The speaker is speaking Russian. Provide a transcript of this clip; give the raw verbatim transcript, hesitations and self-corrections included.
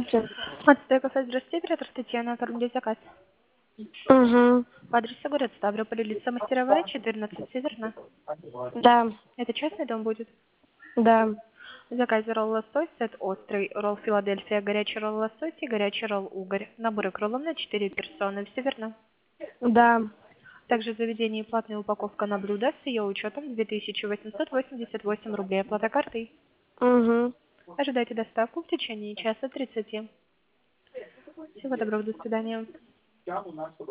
Здравствуйте. Мацтея кафе, здравствуйте, оператор Татьяна, оформлять заказ. Угу. По адресу город Ставрополь, улица Мастеровая, четырнадцать, Северна. Да, Это частный дом будет? да, В заказе ролл лосось, сет острый, ролл Филадельфия, горячий ролл лосось и горячий ролл угорь. Наборы кроллом на четыре персоны, все верно? да. Также в заведении платная упаковка на блюдо с ее учетом две тысячи восемьсот восемьдесят восемь рублей. Оплата картой. Угу. Ожидайте доставку в течение часа тридцати. Всего доброго, до свидания.